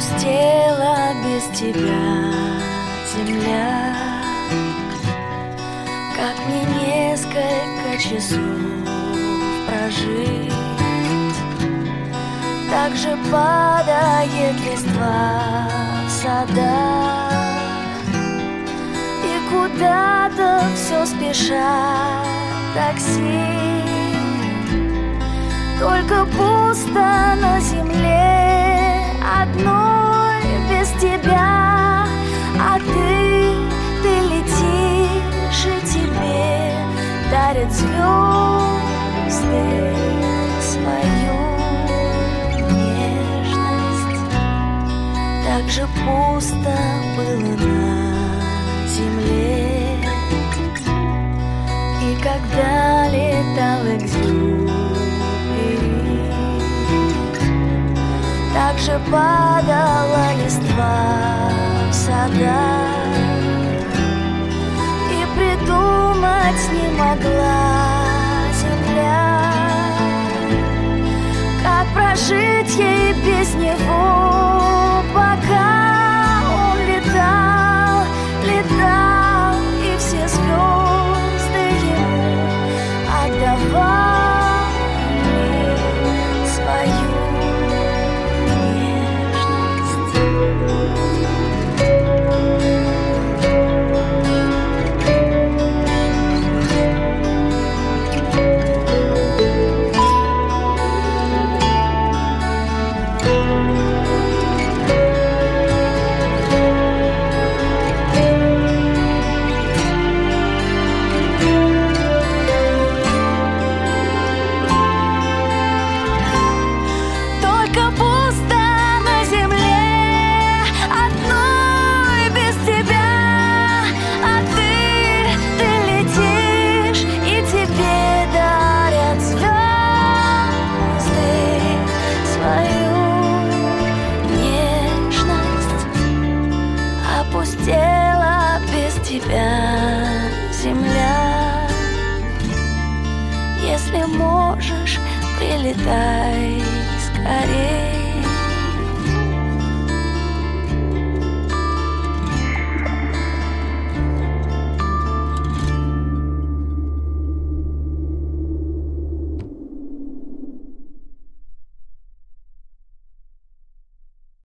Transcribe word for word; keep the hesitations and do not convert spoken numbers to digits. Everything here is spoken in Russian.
опустела без тебя земля. Как мне несколько часов прожить? Так же падает листва в садах, и куда-то все спешат такси. Только пусто на земле одной без тебя. А ты, ты летишь, и тебе дарят звезды свою нежность. Так же пусто было на земле, и когда летал экзюпери, так же падала листва в садах, и придумать не могла земля, как прожить ей без него, пока он летал, летал, и все звезды ему отдавали свою. Опустела без тебя земля. Если можешь, прилетай скорей.